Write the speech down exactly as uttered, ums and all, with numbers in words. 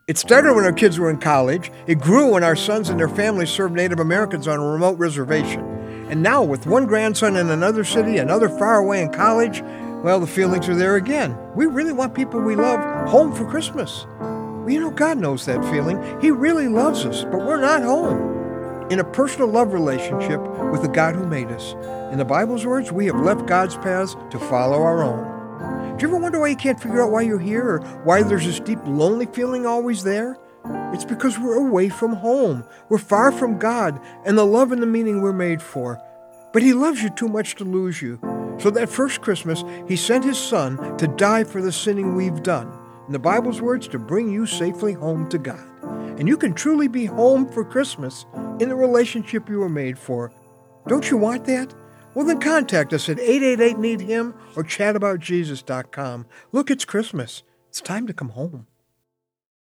It started when our kids were in college. It grew when our sons and their families served Native Americans on a remote reservation. And now, with one grandson in another city, another far away in college, well, the feelings are there again. We really want people we love home for Christmas. Well, you know, God knows that feeling. He really loves us, but we're not home. In a personal love relationship with the God who made us. In the Bible's words, we have left God's paths to follow our own. Do you ever wonder why you can't figure out why you're here or why there's this deep, lonely feeling always there? It's because we're away from home. We're far from God and the love and the meaning we're made for. But He loves you too much to lose you. So that first Christmas, He sent His Son to die for the sinning we've done. In the Bible's words, to bring you safely home to God. And you can truly be home for Christmas in the relationship you were made for. Don't you want that? Well, then contact us at eight eight eight, need him or chat about jesus dot com. Look, it's Christmas. It's time to come home.